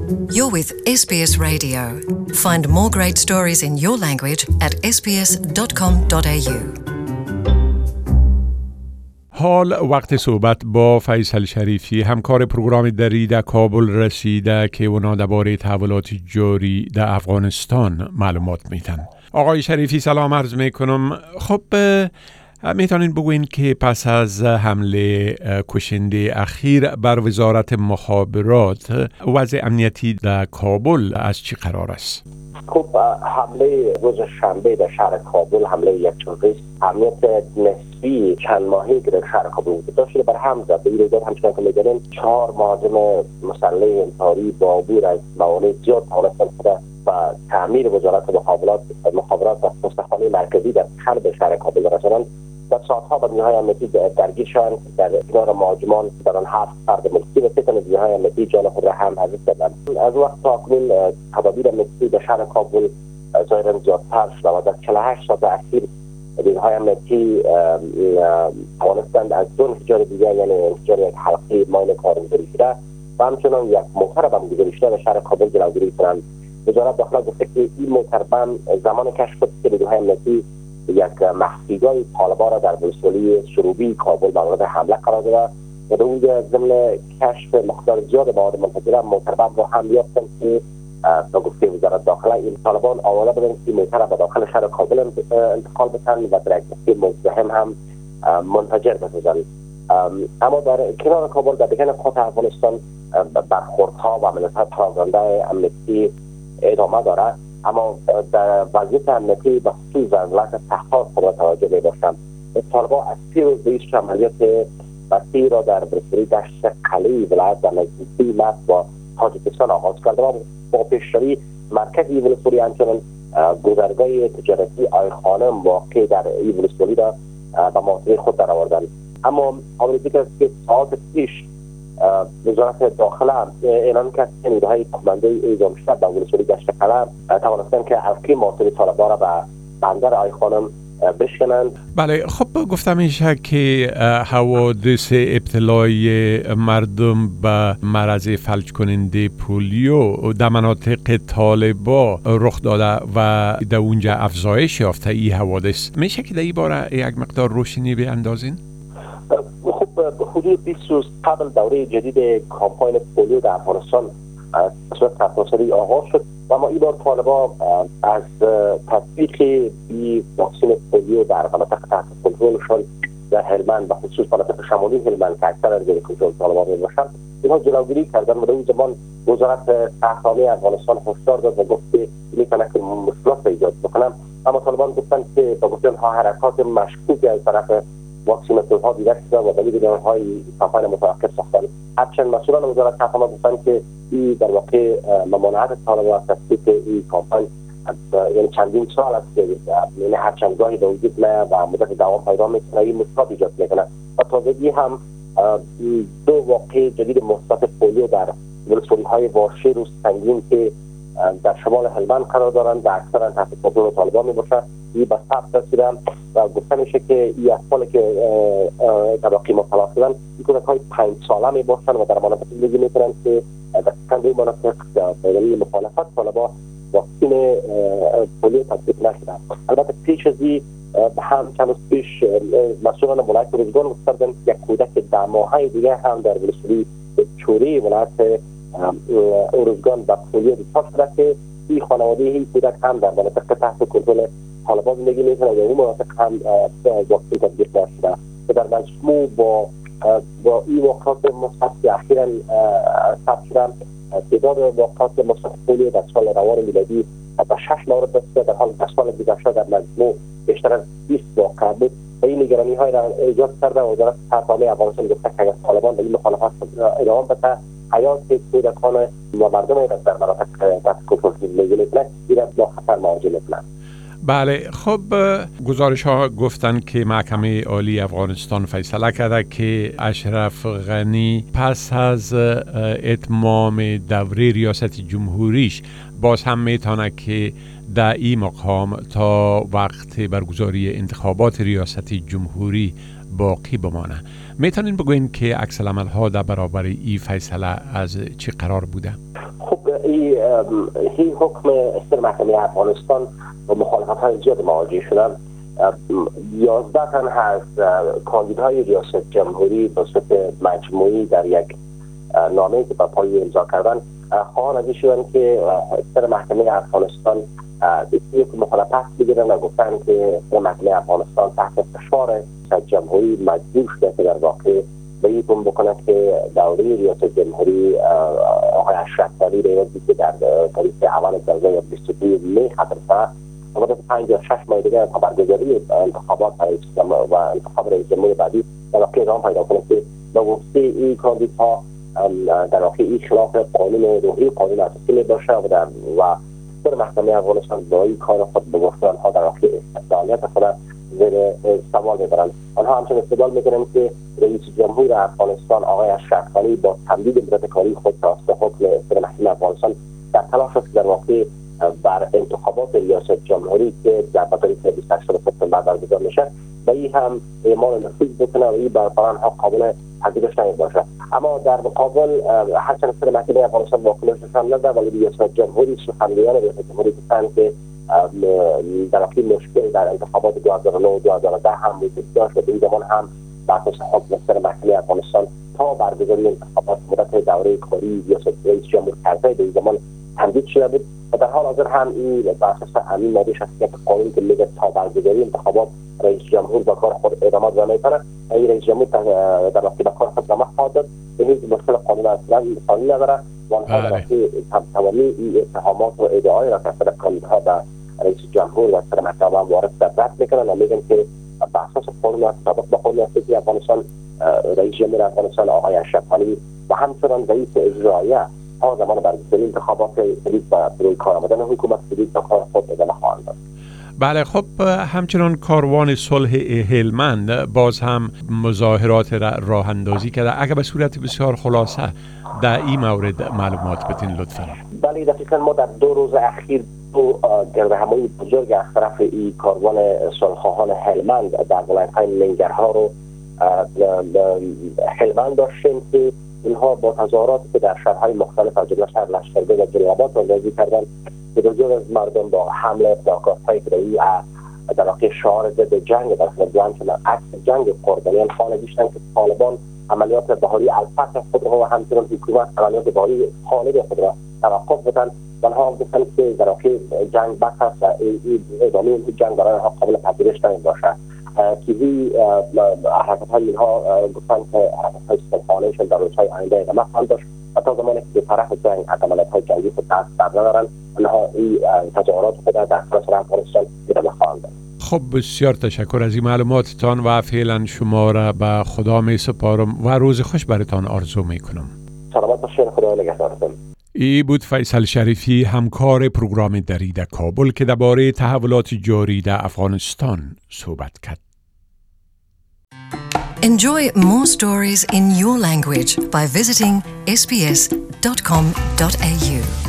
You're with SBS Radio. Find more great stories in your language at sbs.com.au. حال وقت صحبت با فیصل شریفی همکار پروگرام دری در کابل رسیده که اونا درباره تحولات جاری در افغانستان معلومات میتن. آقای شریفی سلام عرض میکنم. خب میتونین بگوین که پس از حمله کشنده اخیر بر وزارت مخابرات وضع امنیتی در کابل از چی قرار است؟ خب حمله روز شنبه در شهر کابل، حمله یک تروریست، امنیت نسبی چند ماهی که در شهر کابل وجود داشت بر هم زد. به این روزگار همچنان که می‌دانیم 4 مهاجم مسلح انتحاری با عبور از موانع زیاد توانستند و تعمیر وزارت مخابرات و پستخانه مرکزی در قلب شهر کابل رسانند و ساعتها به نیروهای امنیتی درگیر شدند. در کنار مهاجمان در آن 7 فرد ملکی و 3 تن نیروهای امنیتی جان خود را هم حذف کردند. از وقت تا اکنون تدابیر امنیتی در شهر کابل ظاهرا زیادتر شده و در 48 ساعت اخیر نیروهای امنیتی توانستند از 2 انفجار دیگر، یعنی انفجار یک حلقه ماین کارگزاری شده و همچنان یک موتر بم گذاری شده در شهر کابل جلوگیری کنند. وزارت داخله گفته که این موتر بم زمان کشف شد که نیروهای امنیتی یک مخفیگاه طالبان را در ولسوالی سروبی کابل مورد حمله قرار داده و در اونجا ضمن کشف مقدار زیاد مواد منفجره موتر بم را هم یافتند که با گفته وزارت داخله این طالبان آماده بودند که موتر را به داخل شهر کابل انتقال بدهند و در یک مسیر مزدحم هم منفجر بسازند. اما در کنار کابل در دیگر نقاط افغانستان برخوردها و عملیات‌های پراگنده امنیتی ادامه دارد، اما در وضعیت امنیتی به خصوص در ولایت تخار قابل توجه می‌باشند. طالبان از 3 روز به پیش عملیات وسیعی را در ولسوالی دشت قلعه ولایت در نزدیکی مرز و تاجیکستان آغاز کرده و با پیشروی مرکزی ولسوالی همچنان گذرگاه تجارتی آی خانم واقع در این ولسوالی را به محاصره خود درآوردند. اما قابل ذکر است که ساعات پیش وزارت داخله اعلام کرد که نیروهای کمانده اعزام شده به ولسوالی دشت قلعه توانستند که حلقه محاصره طالبان را به بندر آی خانم بشکنند. بله، خب گفتم میشه که حوادث ابتلای مردم به مرض فلج کننده پولیو در مناطق طالبا رخ داده و در اونجا افزایش یافته این حوادث. میشه که در این باره یک مقدار روشنی بیاندازین؟ خب حدود 20 روز قبل دوره جدید کامپاین پولیو در افغانستان صورت تفاصیلی آغاز شد و اما این بار طالبان از تطبیق این واکسن پولیو در مناطق تحت کنترلشان در هلمند و خصوص مناطق شمالی هلمند که اکثر زیر کنترل طالبان میباشند اینها جلوگیری کردن و در اون زمان وزارت صحرایی افغانستان هشدار داد و گفت که میتونه که مشکلات ایجاد بکنم، اما طالبان گفتند که با گفته آنها حرکات مشکوکی از طرف واکسیناتورها دیده شده و دلیل آنهای کمپاین متوقف ساختن. هرچند مسئولان وزارت صحه گفتند که این در واقع ممانعت طالبان از تطبیق این کمپاین یعنی چندین سال است که یعنی هر چند گاهی به وجود میاد و مدت دوام پیدا میکنه، این مشکلات ایجاد میکنه. و تازگی هم 2 واقعه جدید مثبت پولیو در ولسوالی‌های واشیر و سنگین که در شمال هلمند قرار دارند و اکثرا تحت کنترل طالبان میباشند این به ثبت رسیدن و گفته میشه که این اطفالی که در واقع مبتلا شدن این کودک‌های 5 ساله میباشند و در مناطق زندگی میکنند که در این مناطق به دلیل مخالفت طالبان واکسن پولیو تطبیق نشده. البته پیش از این هم چند روز پیش مسئولان ولایت اروزگان گفتند که یک کودک 10 ماهه دیگه هم در ولسوالی چوری ولایت اروزگان با پولیو دچار شده که این خانواده این کودک هم در مناطق تحت کنترل طالبان زندگی میکنه و اون مناطق هم واکسن تطبیق نشده و در مجموع با این واقعات مثبت که اخیراً ثبت شدن تعداد واقعات مثبت پولیو در سال روان میلادی به 6 مورد رسیده، در حال در سال گذشته در مجموع بیشتر از 20 واقعه بود و این نگرانی های را ایجاد کرده و وزارت صحه افغانستان گفته که اگر طالبان به این مخالفت ادامه بده حیات کودکان و مردم در مناطق تحت کنترل زندگی میکنه این با خطر مواجه میکنند. بله، خب گزارش ها گفتن که محکمه عالی افغانستان فیصله کرده که اشرف غنی پس از اتمام دوره ریاست جمهوریش باز هم میتونه که در این مقام تا وقت برگزاری انتخابات ریاست جمهوری باقی بمانه. میتونین بگوین که عکس العمل ها در برابر این فیصله از چه قرار بوده؟ خب خب این حکم استر محکمه افغانستان با مخالفت‌های زیاد مواجه شدن. 11 تن از کاندیدای ریاست جمهوری به صورت مجموعی در یک نامه‌ای که با پای امضا کردن خواهان از این شدن که استر محکمه افغانستان یک مخالفت بگیرن و گفتن که استر محکمه افغانستان تحت فشار ریاست جمهوری مجبور شده که در واقع به این کن بکنه که دوره ریاست جمهوری آقای اشرف غنی را که در تاریخ اول درجه 22 می ختم شد و بعد 5 یا 6 ماه دیگر تا برگزاری انتخابات و انتخاب رئیس جمهور بعدی در واقع راه پیدا کنه که به گفته این کاندیدها در واقع این خلاف قانون روحی قانون اساسی می باشه و در محکمه افغانستان با این کار خود به گفته آنها در واقع استقلالیت خود زیر سوال میبرند. آنها همچنین استدلال میکنند که رئیس جمهور افغانستان آقای اشرف غنی با تمدید مدت کاری خود توسط حکم استر محکمه افغانستان در تلاش است در واقع بر انتخابات ریاست جمهوری که در تاریخ 28 سپتامبر برگزار میشه به این هم اعمال نفوذ بکنه و این برای آنها قابل پذیرش نمیباشه. اما در مقابل هرچند استر محکمه افغانستان واکنش نشان نداد ولی ریاست جمهوری سخنگویان ریاست جمهوری گفتند که در واقع مشکل در انتخابات 2009 و 2010 هم وجود داشت و این زمان هم بر اساس حکم استر محکمه افغانستان تا برگزاری انتخابات مدت دوره کاری ریاست رئیس جمهور کرده به این زمان تمدید شده بود و در حال حاضر هم این بر اساس همین ماده 61 قانون که میگه تا برگزاری انتخابات رئیس جمهور با کار خود ادامه میکنه این رئیس جمهور در واقع با کار خود ادامه خواهد داد به هیچ مشکل قانون اصلا انسانی نداره و آنها در واقع تمامی این اتهامات و ادعای را که اصلا کاندیدها در رئیس جمهور و استر محکمه وارد رد میکنن و میگن که بر اساس قانون سابق با قانون اساسی افغانستان رئیس جمهور افغانستان آقای اشرف غنی و همچنان رئیس اجراییه تا زمان برگزاری انتخابات جدید و روی کار آمدن حکومت جدید تا کار خود ادامه خواهند داد. بله خب همچنان کاروان صلح هلمند باز هم مظاهرات راه اندازی کرده. اگر به صورت بسیار خلاصه در این مورد معلومات بدین لطفا. بله دقیقاً ما در 2 روز اخیر 2 گردهمایی بزرگ از طرف این کاروان صلح‌خواهان هلمند در ولایت‌های ننگرهار و هلمند داشتیم که اینها با تظاهراتی که در شهرهای مختلف از جمله شهر لشکرگاه و جلال‌آباد راه‌اندازی کردند که بسیار از مردم با حمله پلاکارت‌های ادعایی در واقع شعار ضد جنگ در خلال همچنان عکس جنگ قربانیان خانه دیشتند که طالبان عملیات بهاری الفتح خود را و همچنان حکومت عملیات بهاری خانه خود را توقف بدن و آنها گفتند که در واقع جنگ بس است و ادامه این جنگ برای آنها قابل پذیرش نمی‌باشد که این حرکت‌های اینها گفتند که حرکت‌های صلحانه‌شان در روزهای آینده ادامه خواهد داشت و تا زمانی که به طرف جنگ عملیات‌های جنگی خود دست بردارند آنها این تظاهرات خود در سراسر افغانستان ادامه خواهند داد. خب بسیار تشکر از این معلوماتتان و فعلا شما را به خدا می سپارم و روز خوش براتان آرزو می کنم. سلامت باشید، خدا نگهدارتان. ای بود فیصل شریفی، همکار پروگرام دری در کابل که درباره تحولات جاری در افغانستان صحبت کرد. Enjoy more stories in your language by visiting sbs.com.au.